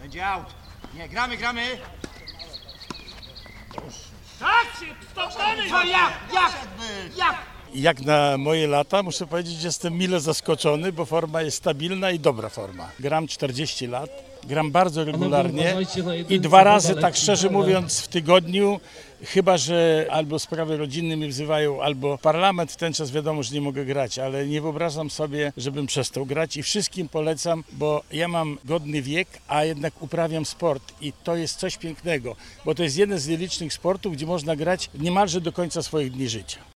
Będzie aut. Nie, gramy. Tak się, wstąpamy! Co, jak? Jak na moje lata, muszę powiedzieć, że jestem mile zaskoczony, bo forma jest stabilna i dobra forma. Gram 40 lat, gram bardzo regularnie i 2 razy, tak szczerze mówiąc, w tygodniu, chyba że albo sprawy rodzinne mnie wzywają, albo parlament, w ten czas wiadomo, że nie mogę grać, ale nie wyobrażam sobie, żebym przestał grać i wszystkim polecam, bo ja mam godny wiek, a jednak uprawiam sport i to jest coś pięknego, bo to jest jeden z nielicznych sportów, gdzie można grać niemalże do końca swoich dni życia.